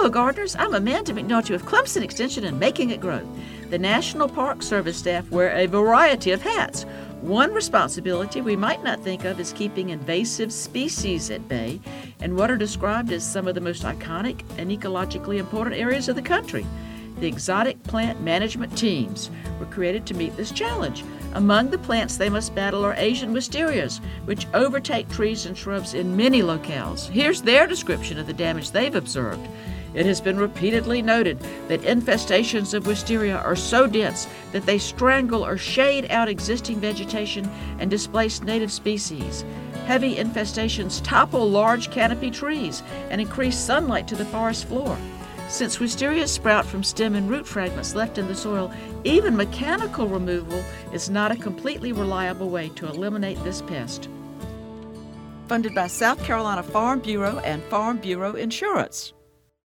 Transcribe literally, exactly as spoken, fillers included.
Hello, gardeners. I'm Amanda McNulty with Clemson Extension and Making It Grow. The National Park Service staff wear a variety of hats. One responsibility we might not think of is keeping invasive species at bay in what are described as some of the most iconic and ecologically important areas of the country. The exotic plant management teams were created to meet this challenge. Among the plants they must battle are Asian wisterias, which overtake trees and shrubs in many locales. Here's their description of the damage they've observed. It has been repeatedly noted that infestations of wisteria are so dense that they strangle or shade out existing vegetation and displace native species. Heavy infestations topple large canopy trees and increase sunlight to the forest floor. Since wisteria sprout from stem and root fragments left in the soil, even mechanical removal is not a completely reliable way to eliminate this pest. Funded by South Carolina Farm Bureau and Farm Bureau Insurance.